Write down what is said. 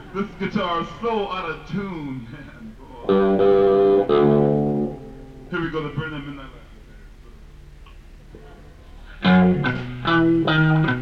This guitar is so out of tune, man. Here we go, the Burn That Midnight Light.